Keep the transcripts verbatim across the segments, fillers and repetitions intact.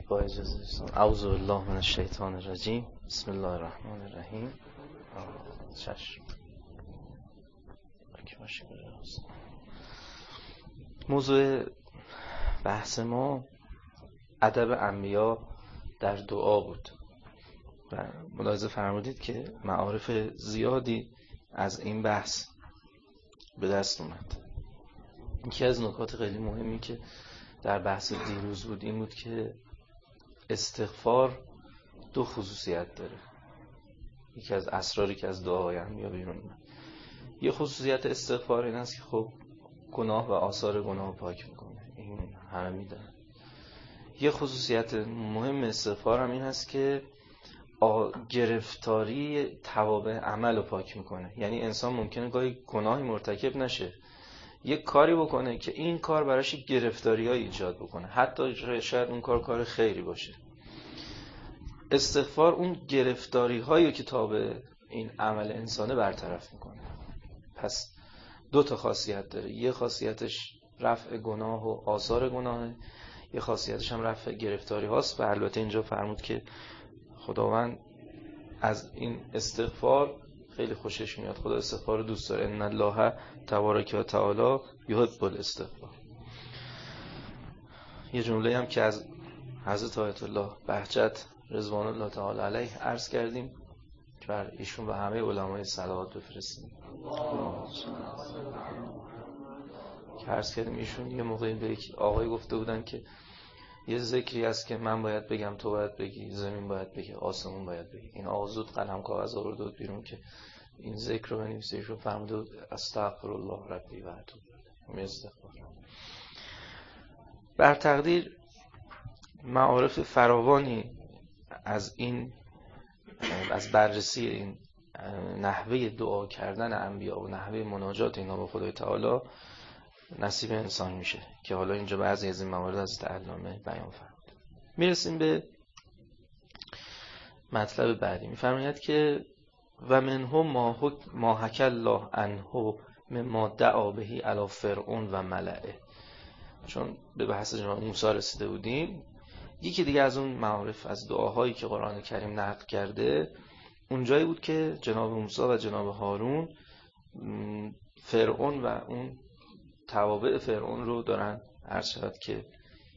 با اجازه دوستان اعوذ بالله من الشیطان الرجیم بسم الله الرحمن الرحیم. چشم موضوع بحث ما ادب انبیا در دعا بود و ملاحظه فرمودید که معارف زیادی از این بحث به دست اومد. یکی از نکات خیلی مهمی که در بحث دیروز بود این بود که استغفار دو خصوصیت داره. یکی از اسراری که از دعای انبیا بیرون اومد. یه خصوصیت استغفار این است که خب گناه و آثار گناه پاک میکنه، این همه میدونن. یه خصوصیت مهم استغفار هم این هست که گرفتاری توابع عمل رو پاک میکنه. یعنی انسان ممکنه گاهی گناهی مرتکب نشه، یک کاری بکنه که این کار براش گرفتاری های ایجاد بکنه، حتی شاید اون کار کار خیری باشه. استغفار اون گرفتاری هایی که تابع این عمل انسانه برطرف میکنه. پس دو تا خاصیت داره. یه خاصیتش رفع گناه و آثار گناهه، یه خاصیتش هم رفع گرفتاری هاست. و البته اینجا فرمود که خداوند از این استغفار خیلی خوشش میاد، خدا استغفار رو دوست داره. ان الله تبارک و تعالی یحب الاستغفار. یه جمله هم که از حضرت آیت الله بهجت رضوان الله تعالی علیه عرض کردیم که بر ایشون و همه علمای صلوات بفرستیم. که عرض کردیم ایشون یه موقعی به یک آقای گفته بودن که یه ذکری هست که من باید بگم، تو باید بگی، زمین باید بگه، آسمون باید بگه. این آقا زود قلم کاغذ آورد بود بیرون که این ذکر رو بنویسه. ایشون فرموده بود استغفر الله ربی و اتوب الیه. استغفار. بر تقدیر معارف فراوانی از این از بررسی این نحوه دعا کردن انبیا و نحوه مناجات اینا با خدای تعالی نصیب انسان میشه که حالا اینجا بعضی از این موارد از علامه بیان فرمود. میرسیم به مطلب بعدی. میفرماید که و منهم ما ما حکی الله عنه مما دعا بهی علی فرعون و ملئه. چون به بحث جناب موسی رسیده بودیم، یکی دیگه از اون معارف از دعاهایی که قرآن کریم نقل کرده اونجایی بود که جناب موسی و جناب هارون فرعون و اون توابع فرعون رو دارن عرض شد که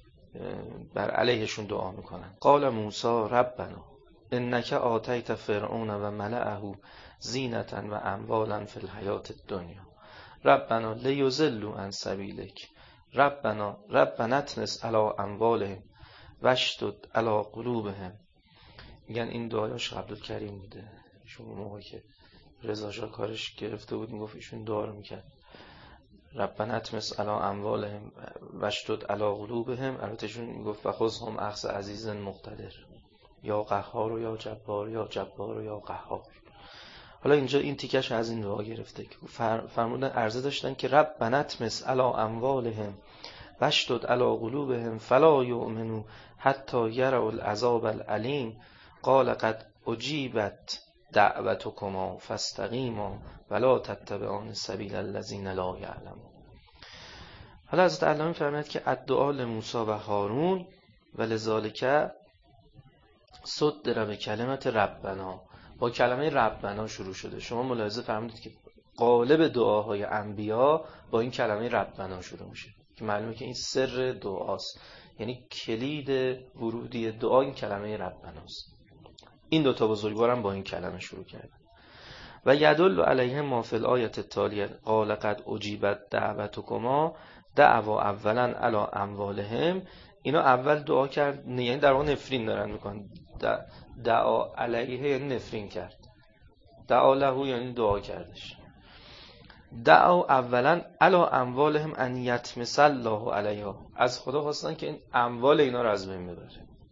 بر علیهشون دعا میکنن. قال موسی ربنا انک آتیت فرعون و ملئه زینة و اموالا فی الحیاة الدنیا ربنا لیضلوا عن سبیلک ربنا ربنا اطمس علی اموالهم واشدد علی قلوبهم. میگن این دعایش عبدالکریم بوده. ایشون موقعی که رضا شاه کارش گرفته بود میگفت ایشون دعا رو میکرد ربنا اطمس علی اموالهم واشدد علی قلوبهم. البته ایشون میگفت فخذهم اخذ عزیز مقتدر، یا قهار و یا جبار، یا جبار و یا قهار. حالا اینجا این تیکش از این دعا گرفته که فرمودن عرضه داشتن که ربنا اطمس علی اموالهم واشدد علی قلوبهم فلا یؤمنوا حتی یروا العذاب العلیم قال قد اجیبت دعوتکما فاستقیما ولا تتبعان سبیل الذین لا یعلمون. حالا حضرت علامه فرماید که الدعاء لموسی و هارون و لذالک صدر به کلمت ربنا. با کلمه ربنا شروع شده. شما ملاحظه فرمودید که غالب دعاهای انبیا با این کلمه ربنا شروع میشه که معلومه که این سر دعاست. یعنی کلید ورودی دعا این کلمه ربناست. این دوتا بزرگوارم با این کلمه شروع کردن. و یدل علیه ما فی الآیت التالیه قال قد اجیبت دعوتکما دعوا اولا علی اموالهم. اینا اول دعا کرد، یعنی در واقع نفرین دارن میکنن. دعا علیه یعنی نفرین کرد، دعا له یعنی دعا کردش. دعا اولا علی اموالهم ان یطمس الله علیها. از خدا خواستن که این اموال اینا رو از بین ببره.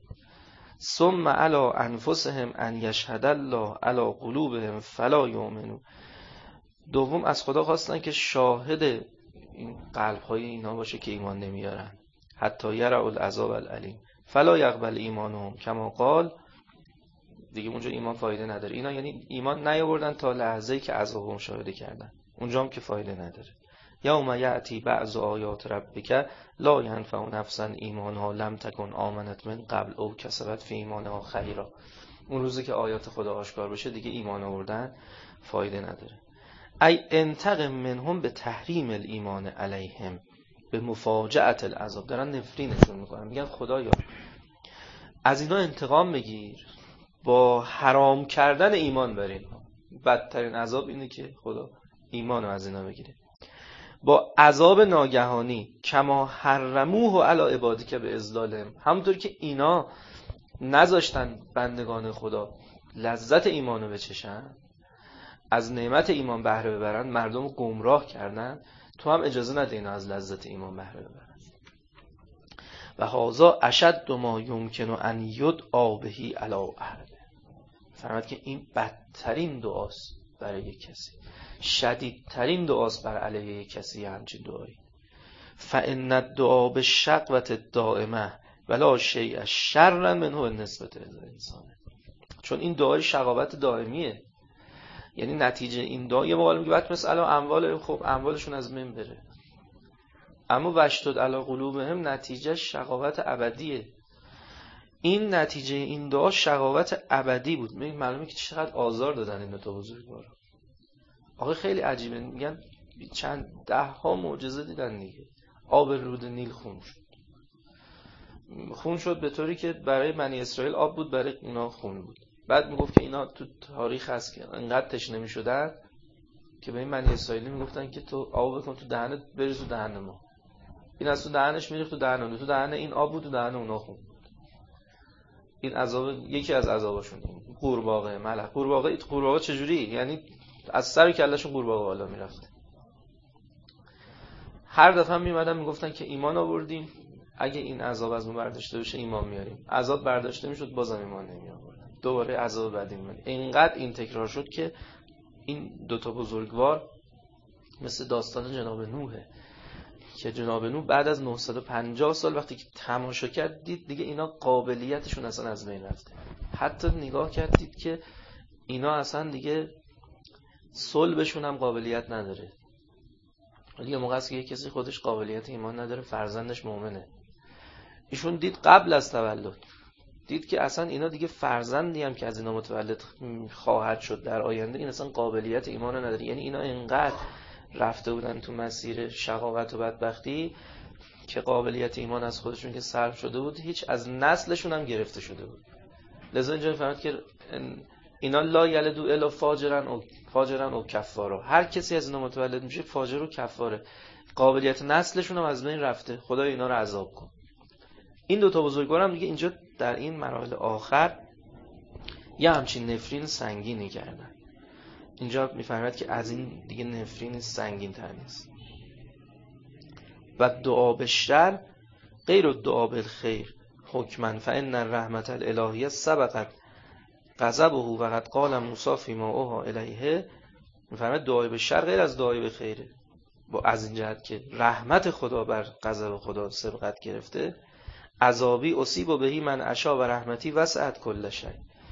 ثم علی انفسهم ان یشهد الله علی قلوبهم فلا یؤمنون. دوم از خدا خواستن که شاهد این قلب های اینا باشه که ایمان نمیارن حتی یروا العذاب العلیم فلا یقبل ایمانهم کما قال. دیگه اونجا ایمان فایده نداره. اینا یعنی ایمان نیاوردن تا لحظه‌ای که عذاب مشاهده کردن، اونجا هم که فایده نداره. یوم یأتی بعض آیات ربک لا ینفع نفسا ایمانها لم تکن آمنت من قبل او کسبت فی ایمانها خیرا. اون روزی که آیات خدا آشکار بشه دیگه ایمان آوردن فایده نداره. ای انتقم منهم به تحریم الایمان علیهم به مفاجأت العذاب. دارن نفرینشون میکنن، میگن خدایا از اینا انتقام بگیر با حرام کردن ایمان بر اینها. بدترین عذاب اینه که خدا ایمانو از اینا بگیره با عذاب ناگهانی. کما حرموه علی عبادک به اضلالهم، همونطور که اینا نذاشتن بندگان خدا لذت ایمانو بچشن، از نعمت ایمان بهره ببرن، مردم رو گمراه کردن، تو هم اجازه نده اینا از لذت ایمان بهره ببرن. و هذا اشد ما یمکن ان یدعا به علی احد. فرمود که این بدترین دعاست برای یک کسی، شدیدترین دعاست بر علیه یک کسی همچین دعایی. فان الدعاء بالشقوة الدائمه ولا شیء شر منه نسبت الانسان. چون این دعای شقاوت دائمیه، یعنی نتیجه این دعا. یه موقع میگه بعد مثلا اموال، خب اموالشون از بین بره، اما وشتد علی قلوبهم نتیجه شقاوت ابدیه. این نتیجه این دعا شقاوت ابدی بود. میگه معلومه که چقدر آزار دادن این تا بزرگوارا. آخه خیلی عجیبه، میگن چند ده ها معجزه دیدن دیگه. آب رود نیل خون شد، خون شد به طوری که برای بنی اسرائیل آب بود، برای اونا خون بود. بعد میگفت که اینا تو تاریخ هست که انقدر تشنه میشدن که به این بنی اسرائیلی میگفتن که تو آب بکن تو دهنت بریز تو دهن ما. این از تو دهنش میریخت تو دهن اون، تو دهن این آب بود، تو دهن اونا خون بود. این عذاب، یکی از عذاباشون قورباغه ملح. قورباغه قورباغه چجوری؟ یعنی از سر کلهشون قورباغه بالا میرفت. هر دفعه میمدن میگفتن که ایمان آوردیم، اگه این عذاب از ما برداشته بشه ایمان میاریم. عذاب برداشته میشد بازم ایمان نمی آوردن، دوباره عذاب بعدی میاد. اینقدر این تکرار شد که این دوتا بزرگوار مثل داستان جناب نوحه که جناب نوح بعد از نهصد و پنجاه سال وقتی که تماشا کرد دید دیگه اینا قابلیتشون اصلا از بین رفته. حتی نگاه کرد دید که اینا اصلا دیگه صلبشون هم قابلیت نداره. ولی یه موقع است که یه کسی خودش قابلیت ایمان نداره، فرزندش مؤمنه. ایشون دید قبل از تولد، دید که اصلا اینا دیگه فرزندی هم که از اینا متولد خواهد شد در آینده این اصلا قابلیت ایمان نداره. یعنی اینا اینقدر رفته بودن تو مسیر شقاوت و بدبختی که قابلیت ایمان از خودشون که صرف شده بود، هیچ از نسلشون هم گرفته شده بود. لذا اینجا فهمید که اینا لا یلدو الا فاجرن او فاجرن او کفارا. هر کسی از اینا متولد میشه فاجر و کفاره، قابلیت نسلشون هم از بین رفته. خدا اینا رو عذاب کن. این دو تا بزرگوار هم دیگه اینجا در این مراحل آخر یه همچین نفرین سنگینی کردن. اینجا میفهمد که از این دیگه نفرین سنگین تر نیست. و دعا به شر غیر دعا بالخیر حکمن فان الرحمت الالهیه سبقت غضبه و قد قال موسی فیما اوحی الیه. میفهمد دعای به شر غیر از دعای به خیره، با از این جهت که رحمت خدا بر غضب خدا سبقت گرفته. عذابی اصیب بهی من اشا و رحمتی وسعت کل شیء.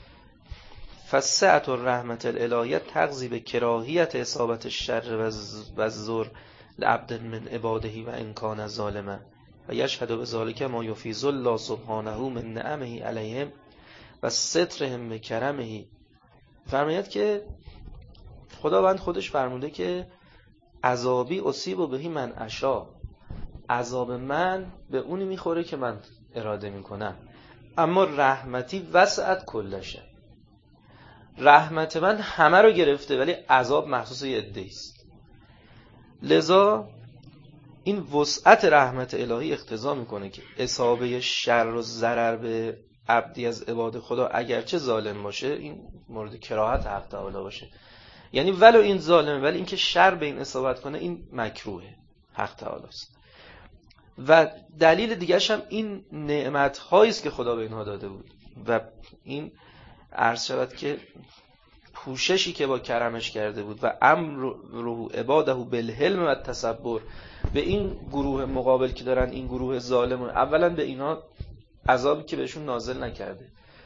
فسعت الرحمت الالهیه تغذی به کراهیت اصابت الشر و الضر لعبد من عباده و ان کان ظالما و یشهد بذلک ما یفیض الله سبحانه من نعمه علیهم و سترهم بکرمه. فرماید که خداوند خودش فرموده که عذابی اصیب بهی من اشا، عذاب من به اونی میخوره که من اراده میکنم، اما رحمتی وسعت کل شیء. رحمت من همه رو گرفته ولی عذاب مخصوص یه عده‌ای است. لذا این وسعت رحمت الهی اقتضا میکنه که اصابه شر و ضرر به عبدی از عباد خدا اگرچه ظالم باشه این مورد کراهت حق تعالی باشه، یعنی ولو این ظالمه ولی اینکه شر به این اصابت کنه این مکروهه، حق تعالی است. و دلیل دیگرش هم این نعمت هایی است که خدا به اینها داده بود و این عرض شود که پوششی که با کرمش کرده بود و امر رو عباده بالحلم و تصبر به این گروه مقابل که دارن این گروه ظالمون، اولا به اینا عذابی که بهشون نازل نکرده،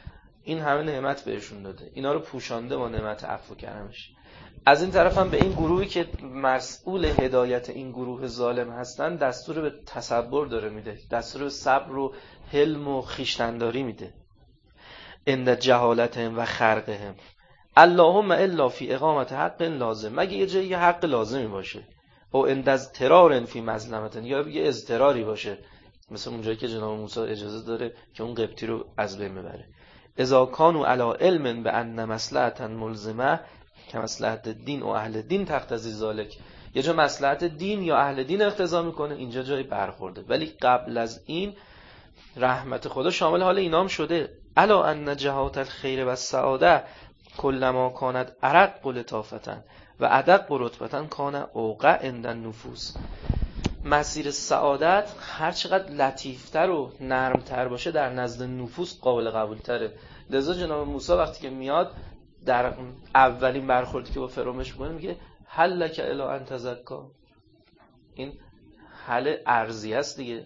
این همه نعمت بهشون داده، اینا رو پوشانده با نعمت عفو و کرمش. از این طرف هم به این گروهی که مسئول هدایت این گروه ظالم هستن دستور به تصبر داره میده، دستور به صبر و حلم و خویشتنداری میده. عند جهالتهم و خرقهم اللهم الا فی اقامت حق لازم، مگه یه جایی حق لازمی باشه، او عند اضطرار فی مظلمت، یا یه اضطراری باشه، مثل اونجایی که جناب موسی اجازه داره که اون قبطی رو از بین ببره. اذا کانوا علی علم بان مصلحتا ملزمه که مصلحت دین و اهل دین تقتضی ذالک، یه جا مصلحت دین یا اهل دین اقتضا میکنه، اینجا جای برخورده. ولی قبل از این رحمت خدا شامل حال اینام شده. الا ان جهات الخیر و السعاده کلما کانت ارق لطافتا و ادق رتبتا کان اوقع عند النفوس. مسیر سعادت هر چقدر لطیفتر و نرمتر باشه در نزد نفوس قابل قبول تره. لذا جناب موسی وقتی که میاد در اولین برخوردی که با فرعونش میکنه میگه هل لک الی ان تزکا، این حل ارضی است دیگه.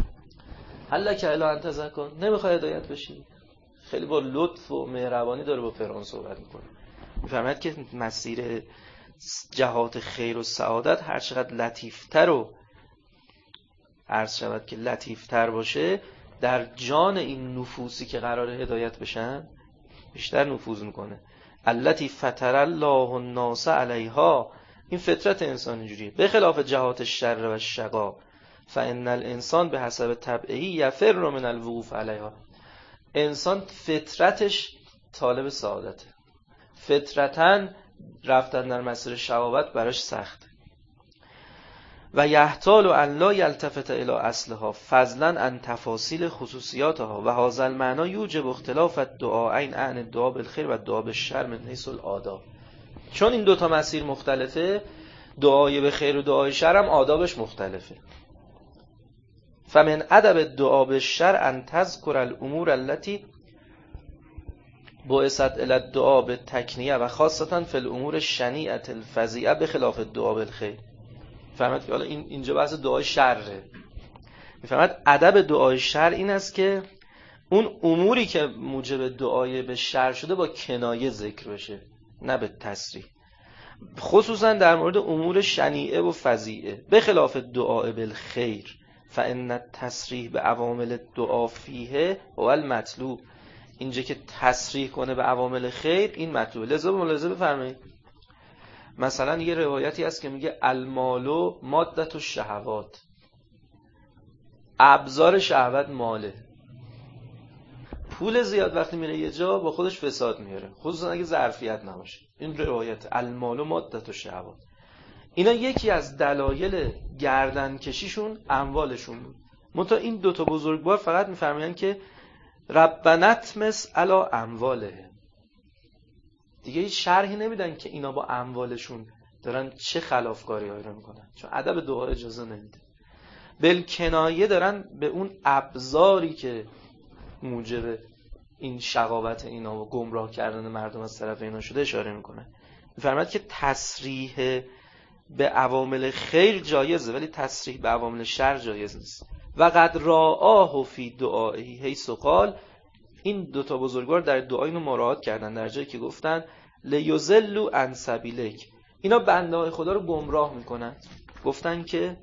هل لک الی ان تزکا، نمیخوای هدایت بشی؟ خیلی با لطف و مهربانی داره با فرعون صحبت میکنه. میفهمد که مسیر جهات خیر و سعادت هر چقدر لطیفتر و عرض شود که لطیفتر باشه در جان این نفوسی که قرار هدایت بشن بیشتر نفوذ میکنه. التی فطر الله الناس علیها، این فطرت انسان اینجوریه. به خلاف جهات الشر و الشقا فان الانسان به حسب طبعه یفر من الوقوف علیها، انسان فطرتش طالب سعادته، فطرتاً رفتن در مسیر شقاوت براش سخت. و یحتال ان لا یلتفت الی اصلها فضلا عن تفاصیل خصوصیاتها و هذا المعنی یوجب اختلاف الدعاءین عن الدعاء بالخیر و الدعاء بالشر من حیث الآداب. چون این دوتا مسیر مختلفه، دعای به خیر و دعای شر هم آدابش مختلفه. فمن ادب الدعاء بالشر ان تذکر الامور التي بعثت الی الدعاء بالتکنیه و خاصتا فی الامور الشنیعه الفظیعه بخلاف الدعاء بالخیر. فهمت که حالا این اینجا بحث دعای شره. میفهمد ادب دعای شر این است که اون اموری که موجب دعای به شر شده با کنایه ذکر بشه، نه به تصریح، خصوصا در مورد امور شنیعه و فظیعه. به خلاف دعای بالخیر فان التصریح به عوامل دعا فیه هو المطلوب، اینجا که تصریح کنه به عوامل خیر این مطلوب. لذا ملاحظه بفرمایید مثلا یه روایتی هست که میگه المالو مادت الشهوات، ابزار شهوت ماله. پول زیاد وقتی میره یه جا با خودش فساد میاره، خصوصا اگه ظرفیت نباشه. این روایت المالو مادت الشهوات، اینا یکی از دلایل گردن کشیشون اموالشون بود. منتها این دوتا بزرگوار فقط میفرمایند که ربنا اطمس علی اموالهم، دیگه هیچ شرحی نمیدن که اینا با اموالشون دارن چه خلافکاری هایی رو میکنن، چون ادب دعا اجازه نمیده. بالکنایه دارن به اون ابزاری که موجب این شقاوت اینا و گمراه کردن مردم از طرف اینا شده اشاره میکنن. میفرماید که تصریح به عوامل خیر جایزه ولی تصریح به عوامل شر جایز نیست. و قد رآه فی دعائه حیث قال، این دوتا بزرگوار در دعا اینو مراعات کردن در جایی که گفتن لیضلوا عن سبیلک، اینا بنده‌های خدا رو گمراه میکنن. گفتن که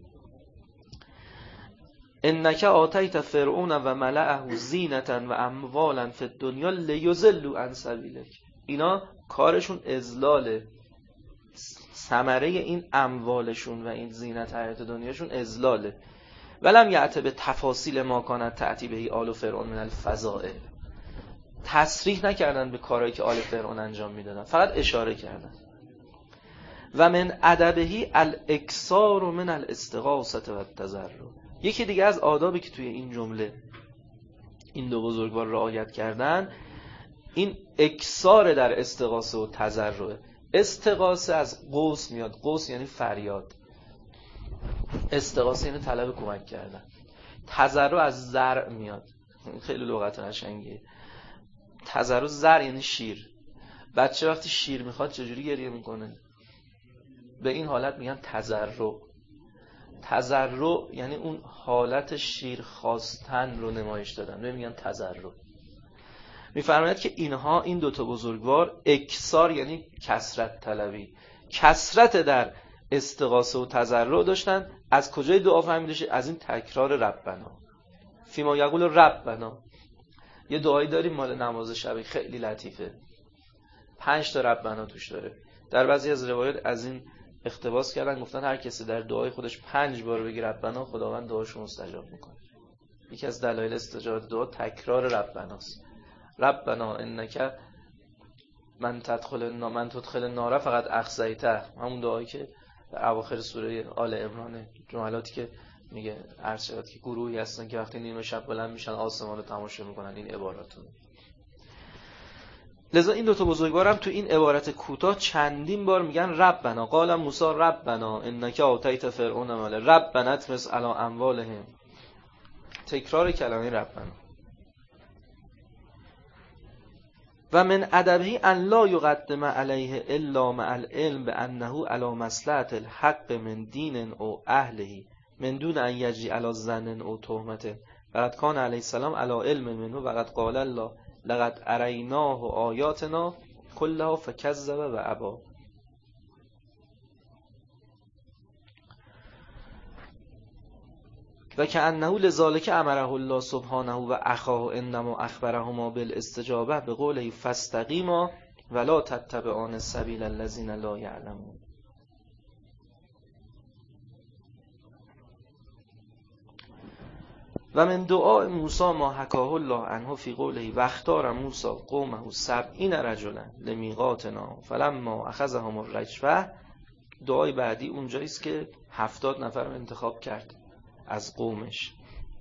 انک آتیت فرعون و ملأه زینة و اموالا فی الدنیا لیضلوا عن سبیلک، اینا کارشون اضلاله، ثمره این اموالشون و این زینت حیات دنیاشون اضلاله. ولم یأت به تفاصیل ما کانت تأتی بهی آل فرعون من الفضائل، تصریح نکردن به کارهایی که آل فرعون انجام میدادن، فقط اشاره کردن. و من ادبهی الاکثار من الاستغاثه و التضرع، یکی دیگه از آدابی که توی این جمله این دو بزرگوار رعایت کردن این اکثار در استغاثه و تضرع. استغاثه از قوس میاد، قوس یعنی فریاد، استغاثه یعنی طلب کمک کردن. تضرع از زرع میاد، خیلی لغت قشنگیه. تضرع زرع یعنی شیر. بچه وقتی شیر میخواد چجوری گریه میکنه؟ به این حالت میگن تضرع. تضرع یعنی اون حالت شیر خواستن رو نمایش دادن، میگن تضرع. میفرماید که اینها این دوتا بزرگوار اکثار یعنی کثرت طلبی، کثرت در استغاثه و تضرع داشتن. از کجای دعا فهمیدش؟ از این تکرار ربنا فیما یقول ربنا. یه دعایی داریم مال نماز شب خیلی لطیفه، پنج تا ربنا توش داره. در بعضی از روایات از این اقتباس کردن، گفتن هر کسی در دعای خودش پنج بار بگه ربنا، خداوند دعاشو مستجاب میکنه. یکی از دلایل استجابت دعا تکرار ربناست. ربنا انک من تدخل النار من تدخل النار فقط اخزیته، همون دعایی که در اواخر سوره آل عمران، جملاتی که میگه ارشاد که گروهی هستن که وقتی نیمه شب بلند میشن آسمان رو تماشا میکنن، این عباراتون. لذا این دوتا بزرگوارم تو این عبارت کوتاه چندین بار میگن ربنا. قال موسی ربنا انک آتیت فرعون مال ربنا اطمس علی اموالهم. تکرار کلمه ربنا. و من ادبه ان لا یقدم علیه الا مع العلم بانه علی مصلحة الحق من دین او اهله من دون ان یجری علی ظن او تهمت. فقد کان علیه السلام علی علم منه وقد قال الله لقد اریناه آیاتنا کلها فکذب و ابا. و که انه لذالک امره الله سبحانه و اخاه انما اخبرهما بالاستجابه به قوله فاستقیما ولا تتبعان سبیل الذین لا یعلمون. و من دعاء موسی ما حکاه الله عنه فی قوله و اختار موسی قومه سبعین رجلا لمیقاتنا فلما اخذهم الرجفه. دعای بعدی اونجاییست که هفتاد نفر رو انتخاب کرد از قومش.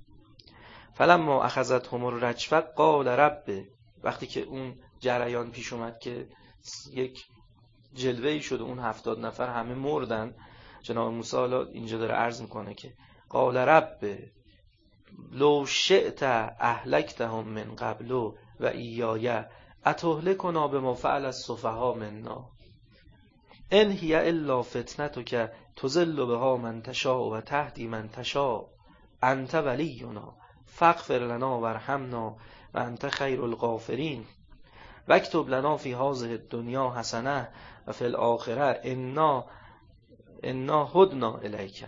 فلما اخذتهم الرجفه قال رب. وقتی که اون جریان پیش اومد که یک جلوه‌ای شد اون هفتاد نفر همه مردن، جناب موسی حالا اینجا داره عرض میکنه که قال رب لو شئت اهلکتهم من قبل و ایای اتهلکنا بما فعل السفهاء منا ان هی الا فتنتک تضل بها من تشاء و تهدی من تشاء انت ولینا فاغفر لنا وارحمنا و انت خیر الغافرین واکتب لنا فی هذه الدنیا حسنه و فی الاخره انا انا هدنا الیک.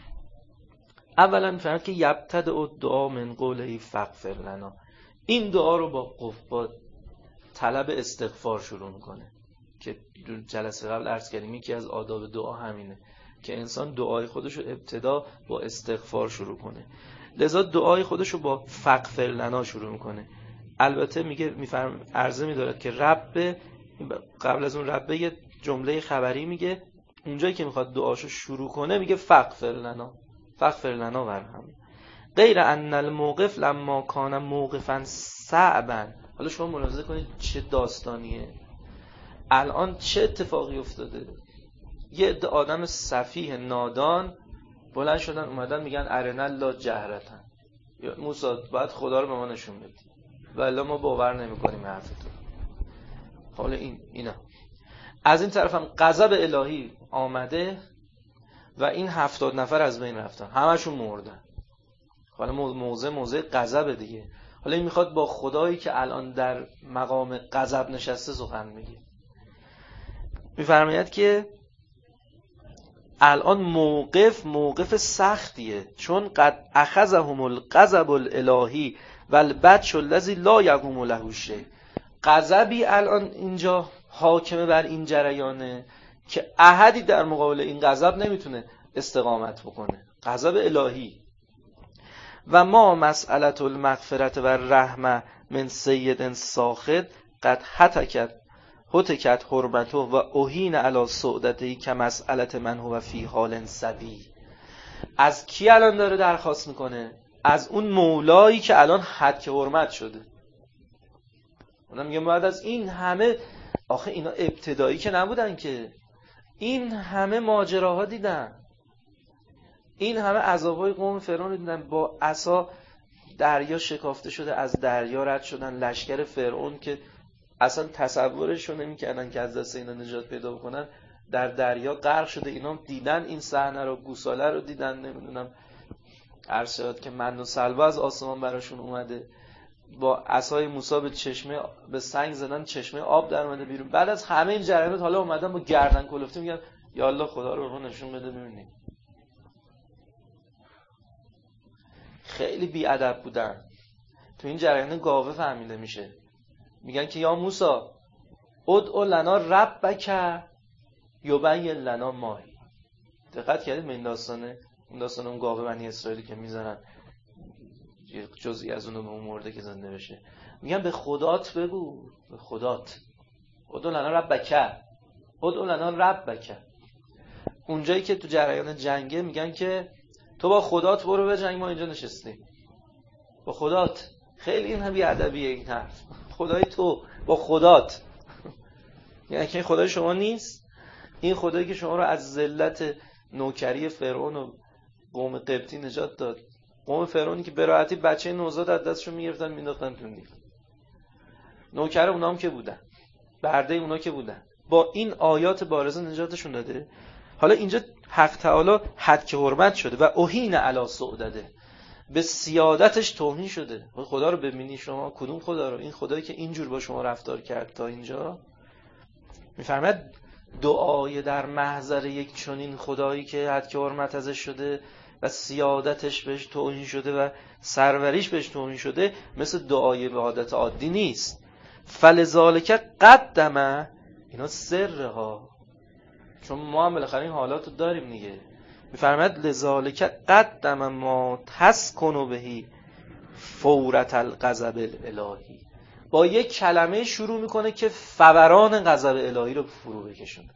اولا فرمود که یبتدئ دعا من قوله فاغفر لنا. این دعا رو با با طلب استغفار شروع میکنه که جلسه قبل عرض کردیم یکی از آداب دعا همینه که انسان دعای خودش رو ابتدا با استغفار شروع کنه. لذا دعای خودش رو با فاغفر لنا شروع میکنه. البته میگه میفرم عرضه میدارد که رب، قبل از اون رب یه جمله خبری میگه، اونجایی که میخواد دعاشو شروع کنه میگه فاغفر لنا فاغفر لنا وارحم. غیر ان الموقف لما کان موقفا صعبا. حالا شما ملاحظه کنید چه داستانیه، الان چه اتفاقی افتاده. یه عده آدم سفیه نادان بلند شدن اومدن میگن ارنا الله جهرتن، یا موسی باید خدا رو به ما نشون بدی ولی ما باور نمیکنیم حرف تو. حالا این اینا از این طرف هم غضب الهی آمده و این هفتاد نفر از بین رفتن، همشون مردن. حالا موضع موضع غضب دیگه. حالا این میخواد با خدایی که الان در مقام غضب نشسته سخن میگه. میفرماید که الان موقف موقف سختیه، چون قد اخذهم الغضب الالهی والبطش الذی لا یقوم له شیء. غضبی الان اینجا حاکمه بر این جریانه که احدی در مقابل این غضب نمیتونه استقامت بکنه. غضب الهی. و ما مسئله المغفرت و رحمه من سید ساخط قد هتکت هتکت حرمته و اوهین علی سعودته که مسئله من هو فی حال سبی. از کی الان داره درخواست میکنه؟ از اون مولایی که الان حد حرمت شده. اونم میگه بعد از این همه، آخه اینا ابتدایی که نبودن که، این همه ماجراها دیدن، این همه عذابهای قوم فرعون رو دیدن. با عصا دریا شکافته شده، از دریا رد شدن. لشکر فرعون که اصلا تصورش رو نمی‌کردن که از دست اینا نجات پیدا بکنن، در دریا غرق شده. اینا دیدن این صحنه رو، گوساله رو دیدن، نمیدونم ارشاد که من و سلوا از آسمان براشون اومده. با عصای موسی به چشمه به سنگ زدن، چشمه آب در اومده بیرون. بعد از همه این جریانات حالا اومدن با گردن کلفتی میگن یا الله خدا رو به ما نشون بده ببینیم. خیلی بی‌ادب بودن. تو این جریان گاوه فهمیده میشه. میگن که یا موسی ادع لنا ربک یبین لنا ما. دقت کردید به این داستانه؟ اون داستان اون گاوه بنی اسرائیلی که میزنن یه جزئی از اون به اون مرده که زنده بشه. میگن به خدات بگو، به خدات. ادع لنا ربک ادع لنا ربک. اونجایی که تو جریان جنگه میگن که تو با خدات برو به جنگ، ما اینجا نشستیم. با خدات. خیلی این هم بی‌ادبیه این حرف. خدای تو با خدات. یعنی که این خدای شما نیست؟ این خدایی که شما رو از ذلت نوکری فرعون و قوم قبطی نجات داد. قوم فرعونی که به راحتی بچه نوزاد از دستشون میگرفتن مینداختن تو نیل. نوکر اونام که بودن، برده اونا که بودن، با این آیات بارزه نجاتشون داده. حالا اینجا حق تعالی حد که حرمت شده و اوهین علی سعدده، به سیادتش توهین شده. خدا رو ببینی شما، کدوم خدا رو؟ این خدایی که اینجور با شما رفتار کرد تا اینجا. میفرماید دعای در محضر یک چنین خدایی که حد که حرمت ازش شده و سیادتش بهش توهین شده و سروریش بهش توهین شده، مثل دعای به عادت عادی نیست. فلذالک قدمه، اینا سرها، چون ما هم بالاخره این حالاتو داریم دیگه. میفرماید لذالک قدم ما تسکن بهی فورت الغضب الالهی. با یک کلمه شروع میکنه که فوران غضب الهی رو فرو بکشونه.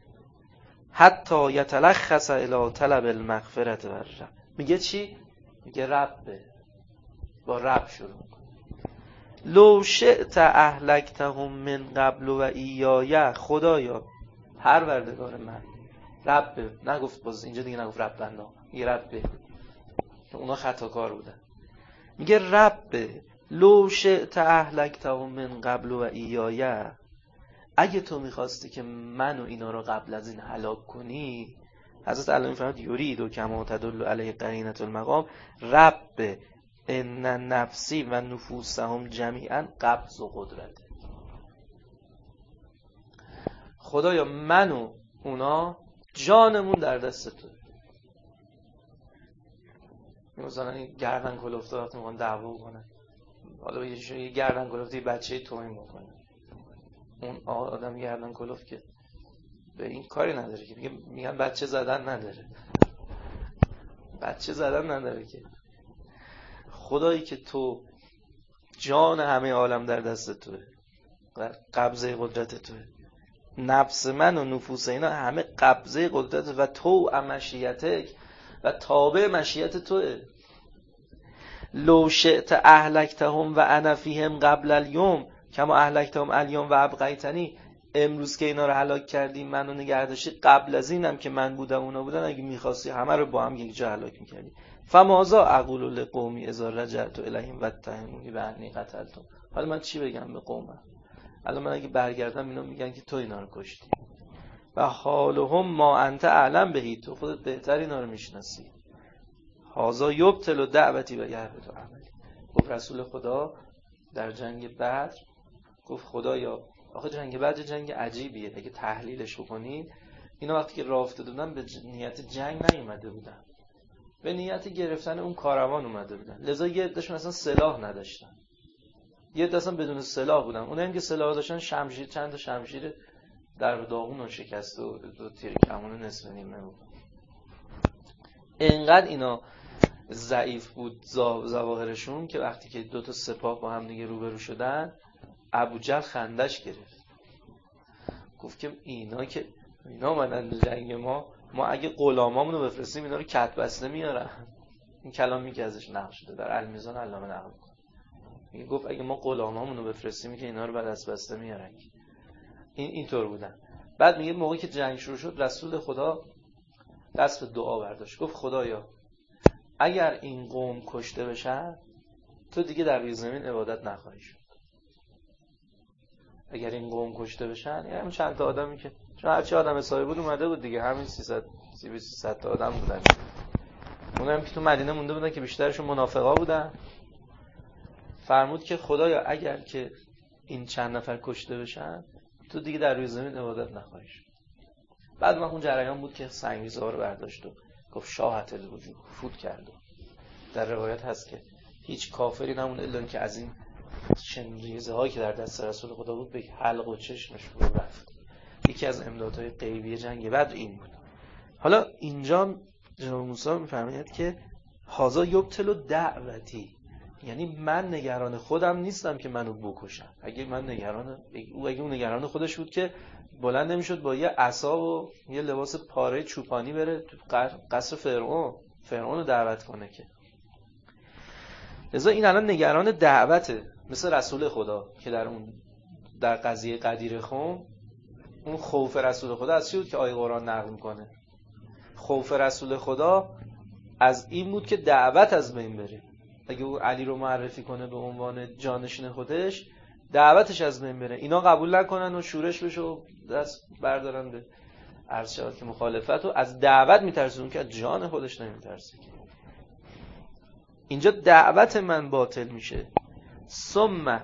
حتی یتلخص الی طلب المغفرة و الرب. میگه چی؟ میگه ربه. با رب شروع میکنه. لو شئت اهلکتهم من قبل و ایایا. خدایا، پروردگار من، ربه. نگفت باز اینجا دیگه نگفت ربنا، میگه ربه، اونا خطاکار بودن. میگه ربه لو شئت اهلکتهم من قبل و ایایا. اگه تو میخواستی که من و اینا رو قبل از این هلاک کنی، حضرت علی میفرماد یرید و کما تدل علیه قرینة المقام رب ان نفسی و نفوسهم جمیعا قبض و قدرت. خدایا من و اونا جانمون در دست تو. مثلا این گردن کلفته وقتی میخوان دعوا کنن، حالا یه گردن کلفته بچه توهین بکنه، اون آدم گردن کلفت که به این کاری نداره که میگه میگن بچه زدن نداره، بچه زدن نداره که. خدایی که تو جان همه عالم در دست توه و قبضه قدرت توه، نفس من و نفوس اینا همه قبضه قدرت و تو مشیتک و تابع مشیت توه. لو شئت اهلکتهم و انا فیهم قبل اليوم کما اهلکتهم الیوم و ابقیتنی. امروز که اینا رو هلاک کردی، منو نگه داشتی، قبل از اینم که من بودم اونا بودن، اگه میخواستی همه رو با هم یک جا هلاک میکردی. فماذا اقول لقومی اذا رجعت الیهم واتهمونی بانی قتلتم. حالا من چی بگم به قومم؟ الان من اگه برگردم اینا میگن که تو اینا رو کشتی. و حالهم ما انت اعلم بهی، تو خودت بهتر اینا رو میشناسی. هازا یبطل دعوتی و یهبط عملی. گفت رسول خدا در جنگ بدر، گفت خدایا، آخه جنگ بدر جنگ عجیبیه، اگه تحلیلش بکنید اینا وقتی که راه افتاده بودن به نیت جنگ نیومده بودن، به نیت گرفتن اون کاروان اومده بودن. لذا یه عدهشون اصلا سلاح نداشتن، یه عده اصلا بدون سلاح بودن. اونایی که سلاح داشتن شمشیر، چند تا شمشیر در داغون رو شکسته و دو تیر کمون نصف نیمه بود. اینقدر اینا ضعیف بود ظواهرشون که وقتی که دو تا سپاه با هم دیگه روبرو شدن، ابوجهل خندش گرفت، گفت که اینا که اینا اومدن به جنگ ما، ما اگه غلامامون رو بفرستیم اینا رو کت بسته میارن. این کلامی که ازش نقل شده در المیزان علامه نقل میکنه، میگه گفت اگه ما غلامامون رو بفرستیم که اینا رو بعد دست بسته میارن. این اینطور بودن. بعد میگه موقعی که جنگ شروع شد رسول خدا دست به دعا برداشت، گفت خدایا اگر این قوم کشته بشن تو دیگه در روی زمین عبادت نخواهی شد. اگر این قوم کشته بشن، یعنی همون چند تا آدمی که چون هرچی آدم حسابی بود اومده بود دیگه، همین سیصد سیصد تا آدم بودن. اونم که تو مدینه مونده بودن که بیشترشون منافقا بودن. فرمود که خدایا اگر که این چند نفر کشته بشن تو دیگه در روی زمین عبادت نخواهی شد. بعد ما اون جریان بود که سنگریزه ها رو برداشت و گفت شاهت الوجود فوت کرد. در روایت هست که هیچ کافری نمون الا که از این شنریزه هایی که در دست رسول خدا بود به حلق و چشمش فرو رفت. یکی از امدادهای غیبی جنگ بدر این بود. حالا اینجا جناب موسی میفرماید که هازا یبتلو دعوتی، یعنی من نگران خودم نیستم که منو بکشن. اگه من نگران او اگه اون نگران خودش بود که بلند نمیشد با یه عصا و یه لباس پاره چوپانی بره تو قصر فرعون فرعون رو دعوت کنه که. لذا این الان نگران دعوته، مثل رسول خدا که در اون در قضیه قدیر خم اون خوف رسول خدا از چی بود که آیه قرآن نقل میکنه؟ خوف رسول خدا از این بود که دعوت از بین بره. اگه او علی رو معرفی کنه به عنوان جانشین خودش، دعوتش از بین بره، اینا قبول نکنن و شورش بشه و دست بردارن به عرض شود که مخالفت، و از دعوت میترسه، اون که از جان خودش نمیترسه. اینجا دعوت من باطل میشه. ثم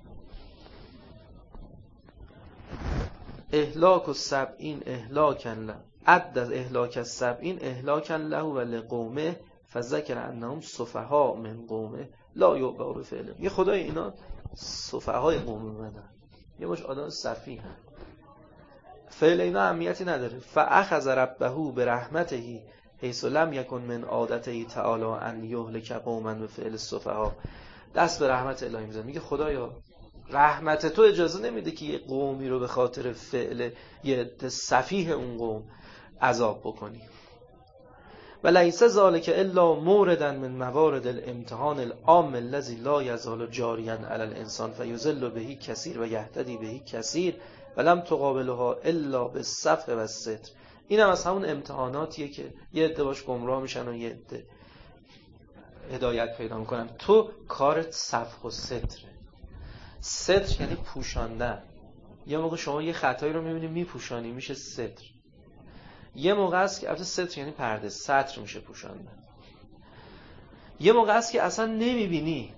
اهلاک السبعین اهلاکا له، عد از اهلاک السبعین اهلاکا له و لقومه فذکر انهم سفهاء من قومه لا یعبأ بفعلهم. یه خدای اینا سفهاء قوم منن، یه مش آدم سفیه، فعل اینا اهمیتی نداره. فاخذ ربه برحمته حیث لم یکن من عادته تعالی ان یهلک قوما بفعل السفهاء. دست به رحمت الهی میزنه، میگه خدایا رحمت تو اجازه نمیده که یه قومی رو به خاطر فعل یه سفیه اون قوم عذاب بکنی. ولیس ذلک الا موردا من موارد الامتحان العام الذي لا یزال جاریا علی الانسان فیضل به کثیر و یهتدی به کثیر ولم تقابلها الا بالصفح و الستر. این هم از همون امتحاناتیه که یه عده باش گمراه میشن و یه عده هدایت پیدا میکنن. تو کارت صفح و ستره. ستر یعنی پوشاندن. یه موقع شما یه خطایی رو میبینی میپوشانی، میشه ستر. یه موقع است که البته ستر یعنی پرده، ستر میشه پوشاندن. یه موقع است که اصلا نمیبینی،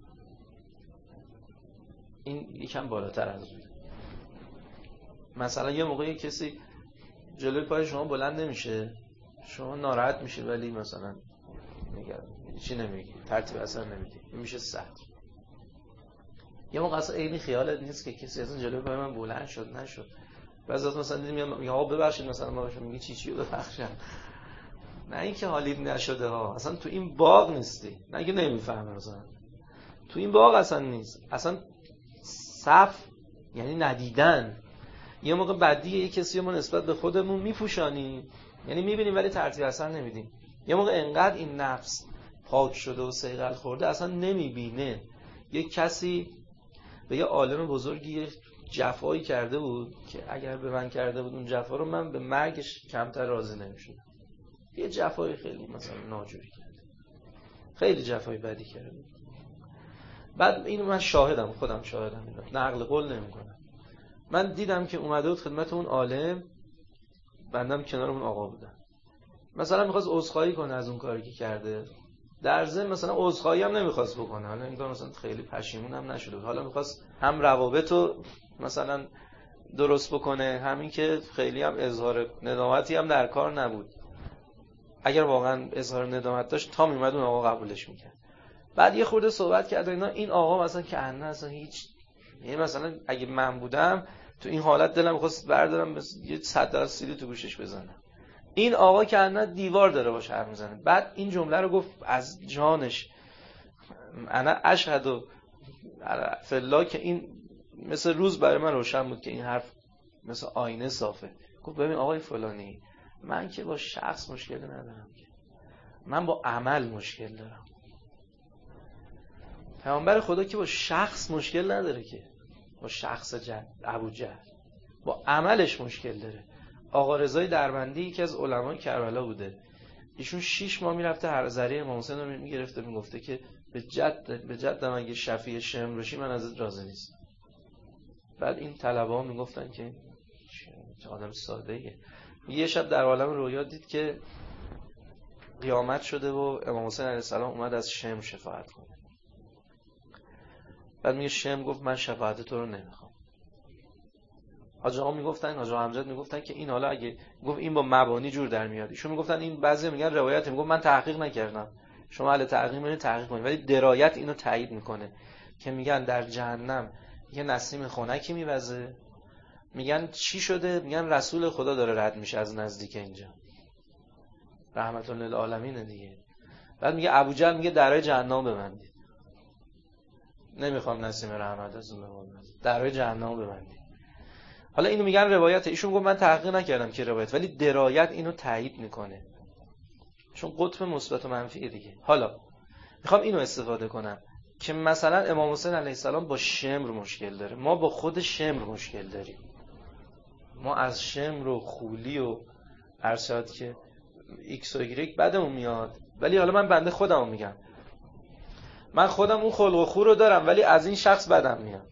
این یکم بالاتر از اون. مثلا یه موقع کسی جلوی پای شما بلند نمیشه، شما ناراحت میشه ولی مثلا میگه چی نمیگی، ترتیب اصلا نمیگی، میشه ستر. یه موقع اصلا اینی خیالت نیست که کسی اصلا جلوی پای من بلند شد نشد. بعضی وقت مثلا دیدم میگه آقا ببخشید، مثلا ما بهشون میگه چی چی ببخشم، نه اینکه حالیت نشده ها، اصلا تو این باغ نیستی، نه اینکه نمیفهمه، مثلا تو این باغ اصلا نیست، اصلا صف یعنی ندیدن. یه موقع بدیه یه کسی ما نسبت به خودمون میپوشانیم، یعنی میبینیم ولی ترتیب اصلا نمیدیم. یه موقع انقدر این نفس پاک شده و صیقل خورده اصلا نمیبینه. یه کسی به یه عالم بزرگی جفایی کرده بود که اگر به من کرده بود اون جفا رو، من به مرگش کمتر راضی نمیشدم. یه جفای خیلی مثلا ناجوری کرده، خیلی جفای بدی کرده. بعد اینو من شاهدم، خودم شاهدم، نقل قول نمیکنم. من دیدم که اومده بود خدمت اون عالم، بندم کنار اون آقا بودم، مثلا میخواست عذرخواهی کنه از اون کاری که کرده، در ضمن مثلا عذرخواهی هم نمیخواست بکنه، حالا این کار مثلا خیلی پشیمون هم نشده بود، حالا میخواست هم روابطو مثلا درست بکنه، همین که خیلی هم اظهار ندامتی هم در کار نبود. اگر واقعا اظهار ندامت داشت تا میومد اون آقا قبولش میکرد. بعد یه خورده صحبت کرد اینا، این آقا مثلا که انا اصلا هیچ، یعنی مثلا اگه من بودم تو این حالت دلم می‌خواست بردارم یه صد درصد سیلی تو گوشش بزنم. این آقا که انا دیوار داره باشه حرف میزنه. بعد این جمله رو گفت از جانش، انا اشهد فالله، که این مثل روز برای من روشن بود که این حرف مثل آینه صافه. گفت ببین آقای فلانی، من که با شخص مشکلی ندارم، که من با عمل مشکل دارم. پیامبر خدا که با شخص مشکل نداره، که با شخص جد ابو جهل با عملش مشکل داره. آقا رضای دربندی یکی از علمای کربلا بوده، ایشون شش ماه میرفته هر ذره امام حسین رو میگرفته، میگفته که به جد به جدم اگه شفیع شم بشی من ازت راضی نیستم. بعد این طلبه ها میگفتن که چه آدم ساده ایه. یه شب در عالم رویا دید که قیامت شده و امام حسین علیه السلام اومد از شم شفاعت کنه. بعد میگه شم گفت من شفاعت تو رو نمیخوام. حاج آقا میگفتن، حاج آقا امجد میگفتن که این حالا اگه گفت این با مبانی جور در میاد، ایشون میگفتن این بعضی میگن روایت، میگفت من تحقیق نکردم، شما اهل تحقیق میگین تحقیق کنید، ولی درایت اینو تایید میکنه که میگن در جهنم یه نسیم خنکی میوزه. میگن چی شده؟ میگن رسول خدا داره رد میشه از نزدیک اینجا، رحمت للعالمین دیگه. بعد میگه ابوجهل میگه درای جهنم ببندید، نمیخوام نسیم رحمت از اون ببندید، درای جهنم ببندید. حالا اینو میگن روایت، ایشون گفت من تحقیق نکردم که روایت، ولی درایت اینو تایید میکنه، چون قطب مثبت و منفی دیگه. حالا میخوام اینو استفاده کنم که مثلا امام حسین علیه السلام با شمر مشکل داره، ما با خود شمر مشکل داریم، ما از شمر و خولی و ارشاد که ایکس و ایگرگ بدمون میاد. ولی حالا من بنده خودمو میگم، من خودم اون خلق و خو رو دارم ولی از این شخص بدم میاد.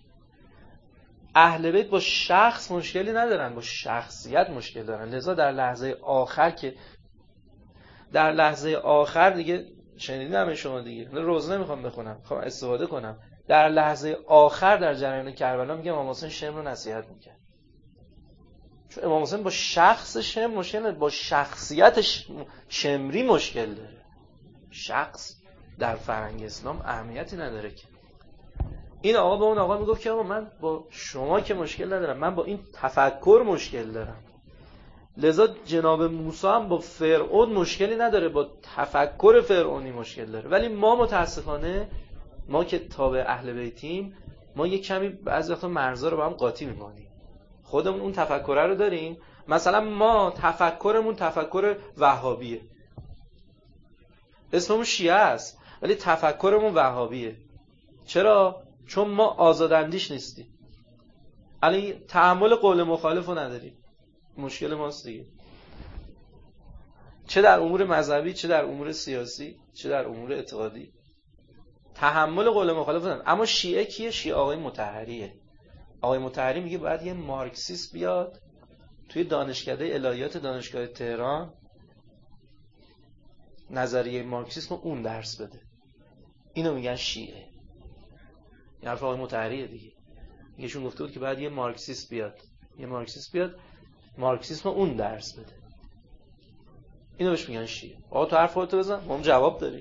اهل بیت با شخص مشکلی ندارن، با شخصیت مشکل دارن. لذا در لحظه آخر که در لحظه آخر دیگه شنیدین شما دیگه، روز نمیخوام بخونم، میخوام استفاده کنم. در لحظه آخر در جریان کربلا میگه امام حسین شمر رو نصیحت میکرد، چون امام حسین با شخص شمر مشکل نداره، با شخصیت شمری مشکل داره. شخص در فرهنگ اسلام اهمیتی نداره که. این آقا به اون آقا میگفت که آقا من با شما که مشکل ندارم، من با این تفکر مشکل دارم. لذا جناب موسی هم با فرعون مشکلی نداره، با تفکر فرعونی مشکل داره. ولی ما متاسفانه، ما که تابع اهل بیتیم، ما یک کمی بعضی وقتا مرزا رو با هم قاطی می‌کنیم. خودمون اون تفکر رو داریم. مثلا ما تفکرمون تفکر وهابیه، اسممون شیعه است ولی تفکرمون وهابیه. چرا؟ چون ما آزاداندیش نیستیم. علی تحمل قول مخالف رو نداریم، مشکل ماست دیگه، چه در امور مذهبی، چه در امور سیاسی، چه در امور اعتقادی. تحمل قول مخالف نداریم. اما شیعه کیه؟ شیعه آقای مطهریه. آقای مطهری میگه باید یه مارکسیست بیاد توی دانشکده الهیات دانشگاه تهران نظریه مارکسیسم رو اون درس بده. اینو میگن شیعه. این حرف آقای مطهریه دیگه. ایشون گفته بود که باید یه مارکسیست بیاد، یه مارکسیست بیاد مارکسیسم رو اون درس بده. اینو بهش میگن شیعه. آقا تو حرف خودتو بزن، ما هم جواب داریم.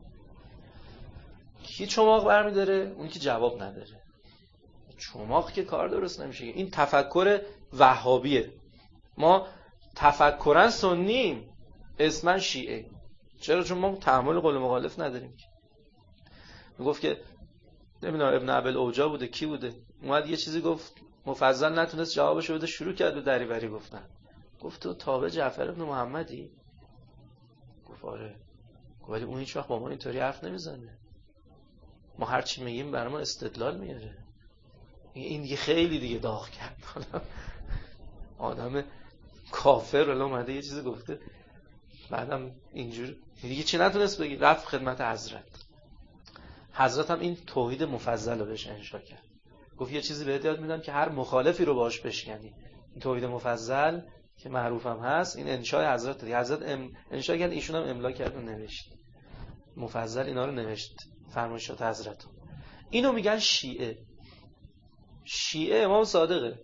کی چماق برمی‌داره؟ اون که جواب نداره. چماق که کار درست نمیشه. این تفکر وهابیه. ما تفکرن سنیم، اسمن شیعه. چرا؟ چون ما تحمل قول مخالف نداریم. میگفت که نمیدونم ابن ابل اوجا بوده کی بوده، اومد یه چیزی گفت، مفضل نتونست جوابشو بده، شروع کرد به دریوری گفتن. گفت تو تابع جعفر ابن محمدی؟ گفت آره. ولی اون هیچ وقت با ما اینطوری حرف نمیزنه، ما هر چی میگیم برای ما استدلال میاره. این دیگه خیلی دیگه داغ کرد. آدم کافر ولی اومده یه چیزی گفته، بعدم اینجور دیگه چی نتونست بگی، رفت خدمت حضرت. حضرت هم این توحید مفضل رو بهش انشا کرد. گفت یه چیزی بهت یاد میدم که هر مخالفی رو باهاش بشکنی. این توحید مفضل که معروف هم هست، این انشای حضرت دیگه. حضرت ام... انشا کرد، ایشون هم املا کرد و نوشت. مفضل اینا رو نوشت، فرمایشات حضرت. اینو میگن شیعه. شیعه امام صادقه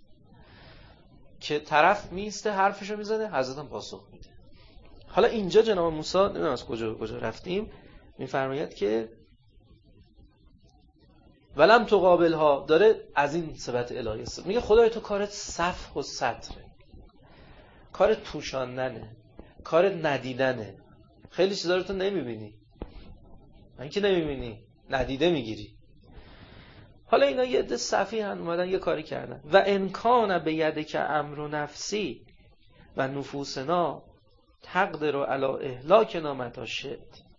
که طرف میسته حرفشو میزنه، حضرت هم پاسخ میده. حالا اینجا جناب موسی نمیدونم از کجا کجا رفتیم، میفرماید که ولم تقابلها، داره از این صفت الهی است. میگه خدای تو کارت صفح و ستره، کارت پوشاندنه، کارت ندیدنه. خیلی چیزا رو تو نمیبینی، من که نمیبینی، ندیده میگیری. حالا اینا یه عده صفی هن اومدن یه کاری کردن. و انکان به ید که امر نفسی و نفوسنا تقدر و علا اهلاک نامتا شد.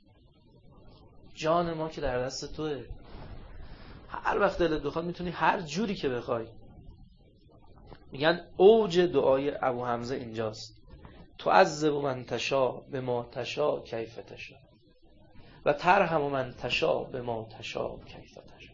جان ما که در دست توه، هر وقت دلت بخواد میتونی هر جوری که بخوای. میگن اوج دعای ابو حمزه اینجاست، تعذب من تشا به ما تشا کیف تشا و ترحم من تشا به ما تشا کیف تشا.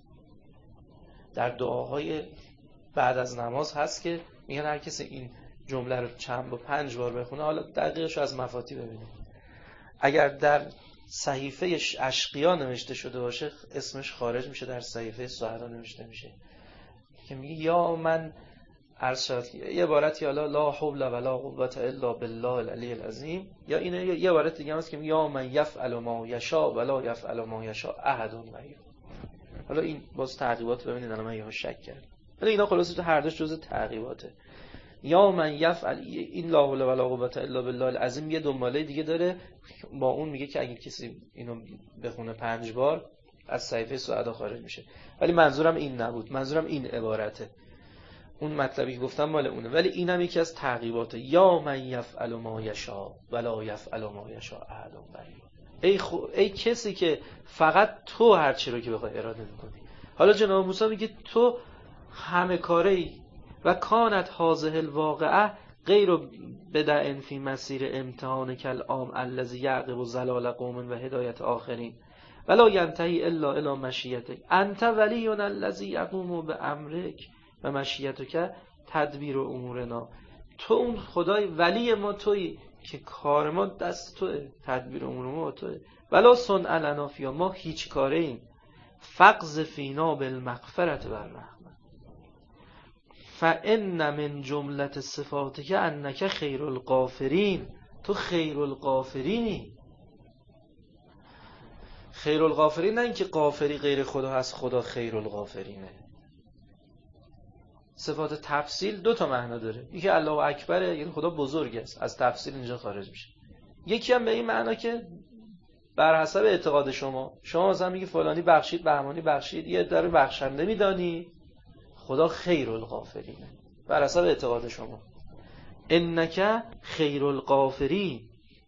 در دعاهای بعد از نماز هست که میگن هر کسی این جمله رو چند با پنج بار بخونه، حالا دقیقش رو از مفاتی ببینید. اگر در صحیفه اشقیا نوشته شده باشه اسمش خارج میشه، در صحیفه سعدا نوشته میشه که میگه یا من ارشاد، یه عبارتی حالا لا حول ولا قوة الا بالله العلی العظیم، یا اینه یه عبارت دیگه هست که میگه یا من یفعل ما یشاء ولا یفعل ما یشاء احد غیره. حالا این باز تعقیبات ببینید، الان من یهو شک کردم، ولی اینا خلاصه تو هر دوش جزء تعقیباته. یا من یفعل، این لا حول ولا قوة الا بالله العظیم یه دنباله دیگه داره با اون، میگه که اگه کسی اینو بخونه پنج بار از صحیفه سعدا خارج میشه. ولی منظورم این نبود، منظورم این عبارته، اون مطلبی که گفتم مال اونه، ولی اینم یکی از تعقیباته. یا من یفعل ما یشاء ولا یفعل ما یشاء احد غیره. ای خو... ای کسی که فقط تو هر چی رو که بخوای اراده میکنی. حالا جناب موسی میگه تو همه کاری و کانت هذه الواقعه غیر بدع فی مسیر امتحان کالعام الذی یعقب ضلال قوم و هدایت آخرین ولا ینتهی الا الی مشیتک انت ولینا الذی یقوم بامرک و مشیتک تدبیر امورنا. تو اون خدای ولی ما تویی که کار ما دست توئه، تدبیر امور ما توئه. ولا صنع لنا فیها، ما هیچ کاره ایم. فقذ فینا بالمغفرة و الرحمة فان من جملة صفاتک انک خیر الغافرین. تو خیر الغافرینی. خیر الغافرین نه اینکه غافری غیر خدا هست، خدا خیر الغافرینه. صفات تفصیل دو تا معنا داره، یکی الله اکبره، یعنی خدا بزرگ است، از تفصیل اینجا خارج میشه. یکی هم به این معنا که بر حسب اعتقاد شما، شما مثلا میگی فلانی بخشید، بهمانی بخشید، یه در بخشنده میدانی، خدا خیر الغافرینه بر حسب اعتقاد شما. انک خیر الغافرین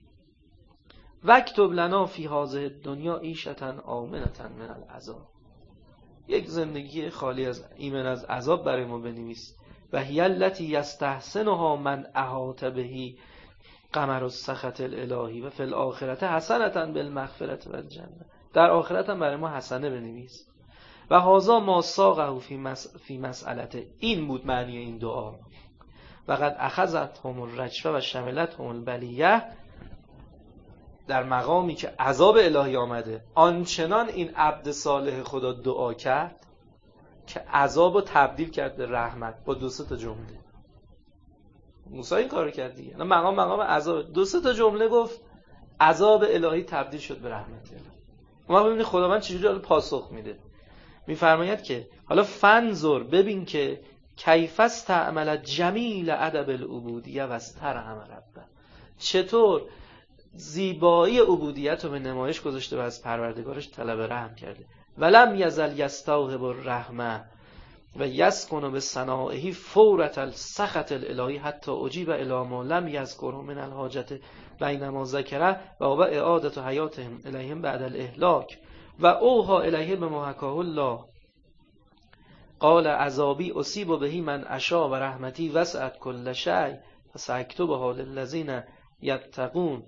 وکتب لنا فی هذه الدنیا عیشة آمنة من العذاب. یک زندگی خالی از ایمن از عذاب برای ما بنویس. و هی التی یستحسنها من احاط بهی قمر السخط الالهی و فی الاخرة حسنة بالمغفرة و الجنة. در آخرت هم برای ما حسنه بنویس. و هذا ما ساقه فی مس... فی مسئلته. این بود معنی این دعا. و قد اخذتهم الرجفه و شملتهم البلیه. در مقامی که عذاب الهی آمده، آنچنان این عبد صالح خدا دعا کرد که عذاب رو تبدیل کرد به رحمت با دو سه تا جمله. موسی این کارو کرد دیگه. مقام مقام عذاب، دو سه تا جمله گفت، عذاب الهی تبدیل شد به رحمت الهی. ما ببینید خداوند چجوری پاسخ میده. میفرماید که حالا فنظر، ببین که کیف استعمل جمیل ادب العبودیه و استرحم ربه، چطور زیبایی عبودیت رو به نمایش گذاشته و از پروردگارش طلب رحم کرده. ولم یزل یستوهب الرحمه و یسکن بثنائه فورة السخط الالهی حتی اجیب الی ما لم یذکره من الحاجت بینما ذکره و هو اعاده حیاتهم الیهم بعد الاهلاک و اوها الیه بما حکاه الله قال عذابی اصیب بهی من اشاء و رحمتی وسعت کل شیء فساکتبها للذین یتقون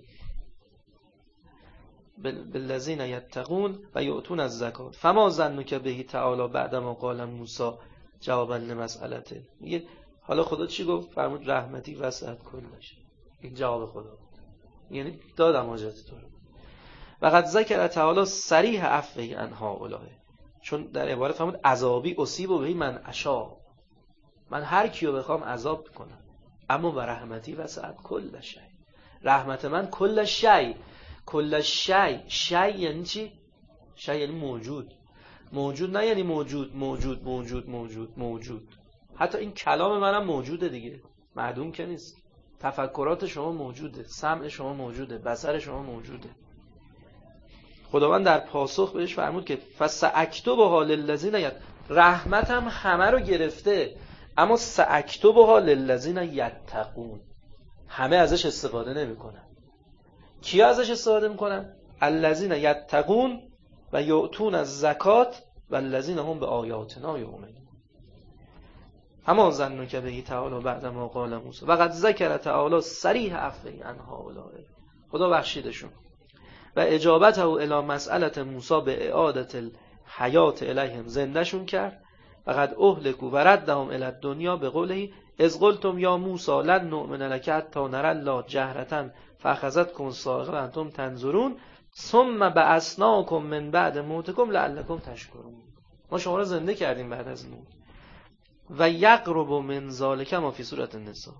بالذین یتقون و یؤتون الزکات فما ظنک بهی تعالی بعدما قال موسی جوابا لمسئلته. میگه حالا خدا چی گفت؟ فرمود رحمتی وسعت کل شیء. این جواب خدا بود، یعنی دادم حاجت تو رو. و قد ذکر تعالی صریح عفوه عنها اولئک، چون در عبارت فرمود عذابی اصیب بهی من اشاء، من هر کیو بخوام عذاب کنم، اما و رحمتی وسعت کل شیء، رحمت من کل شیء. کل شیء، شیء یعنی چی؟ شیء یعنی موجود. موجود نه یعنی موجود موجود موجود موجود موجود. حتی این کلام منم موجوده دیگه، معدوم که نیست. تفکرات شما موجوده، سمع شما موجوده، بصر شما موجوده. خداوند در پاسخ بهش فرمود که فساکتبها للذین یت، رحمتم همه رو گرفته، اما ساکتبها للذین یتقون، همه ازش استفاده نمیکنن. کیا ازش استفاده میکنن؟ الذین یتقون و یؤتون الزکات و الذین هم به آیاتنا یؤمنون. همان ظنوا که بهی تعالی بعد ما قال موسی و قد ذکر تعالی صریح عفوه عنها اولئک، خدا بخشیدشون. و اجابته الی مسئله موسی به اعاده الحیات الیهم، زندهشون کرد. و قد اهلکوا و ردهم الی الدنیا به قوله اذ قلتم یا موسی لن نؤمن لک حتی نری الله جهرة فاخذتکم الصاعقه وانتم تنظرون ثم بعثناکم من بعد موتکم لعلکم تشکرون. ما شما را زنده کردیم بعد از موت. و یقرب من ذالک ما فی سورة النساء.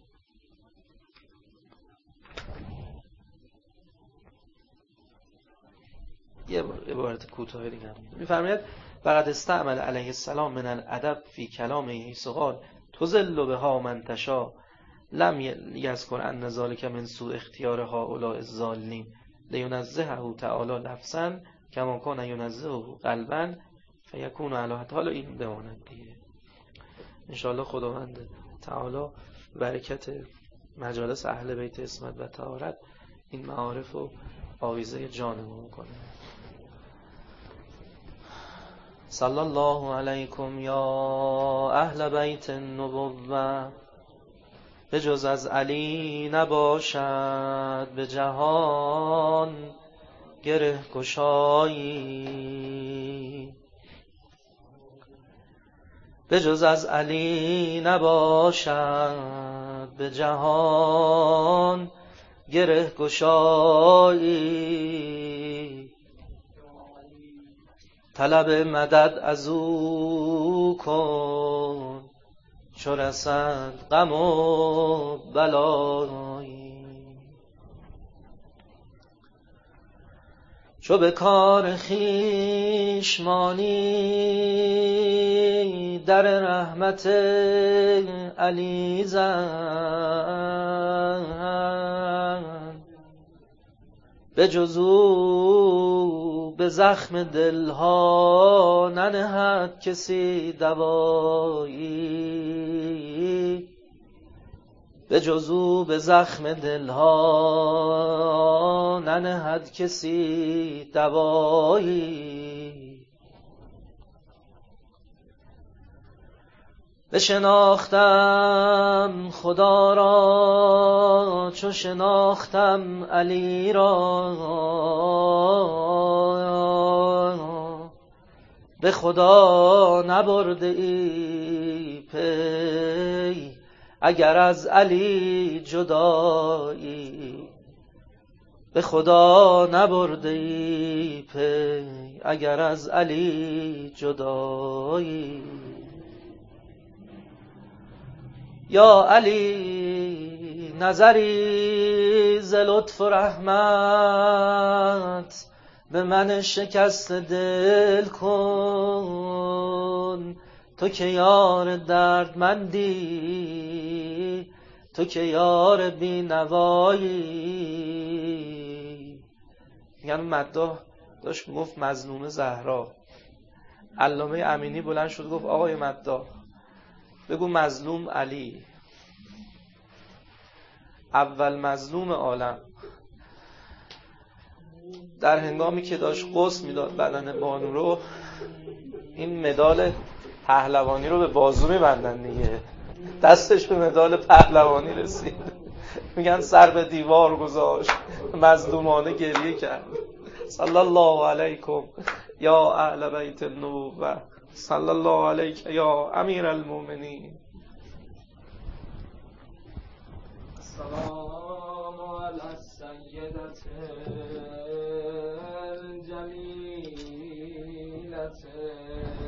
یه عبارت کوتاه دیگه می‌فرماید فقد استعمل علیه السلام من الادب فی کلامه حیث قال تذل بها من تشاء لم یذکر ان ذلک من سوء اختیار هؤلاء الضالین لینزهه تعالی لفظا کما کان ینزهه قلبا فیکون علی حالا این بماند دیگه. ان شاء الله خداوند تعالی برکت مجالس اهل بیت عصمت و طهارت این معارف رو آویزه جانمون کنه. صلی الله علیکم یا اهل بیت النبوة. به جز از علی نباشد به جهان گره گشایی. به جز از علی نباشد به جهان گره گشایی. طلب مدد از او کن چو رسد غم و بلایی. چو به کار خویش مانی در رحمت علی زن. به جز او به زخم دلها ننهد کسی دوایی. به جز او به زخم دلها ننهد کسی دوایی. بشناختم خدا را چو شناختم علی را. به خدا نبرده ای پی اگر از علی جدایی. به خدا نبرده ای پی اگر از علی جدایی. یا علی نظری ز لطف و رحمت به من شکست دل کن. تو که یار دردمندی، تو که یار بینوایی. یعنی مداح داشت گفت مظلوم زهرا. علامه امینی بلند شد گفت آقای مداح بگو مظلوم علی، اول مظلوم عالم. در هنگامی که داشت غسل میداد بدن بانو رو، این مدال پهلوانی رو به بازو میبندن دیگه، دستش به مدال پهلوانی رسید. میگن سر به دیوار گذاشت، مظلومانه گریه کرد. صلی الله علیکم یا اهل بیت النبوة. صلی الله علیک یا امیر المؤمنین. السلام علی السیدة الجلیلة